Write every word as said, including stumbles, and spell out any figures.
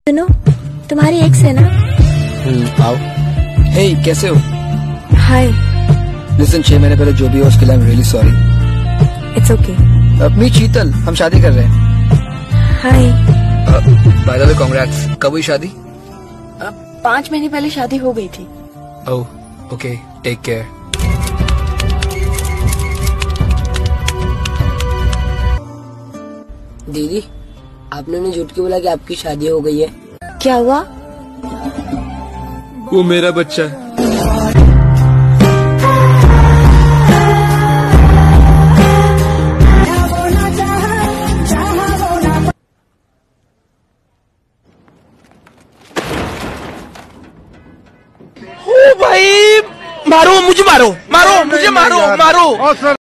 सुनो, तुम्हारी एक्स है ना? हम्म, आओ। हे, कैसे हो? हाय। लिसन, छह महीने पहले जो भी हो उसके लिए I am really sorry. It's okay. Me Sheetal, हम शादी कर रहे हैं। Hi. By the way congrats. कब हुई शादी? पाँच महीने पहले शादी हो गई थी। Oh, okay, take care. दीदी, आपने उन्हें झूठ क्यों बोला कि आपकी शादी हो गई है? क्या हुआ? वो मेरा बच्चा है। ओ भाई, मारो मुझे, मारो मारो मुझे, मारो मारो।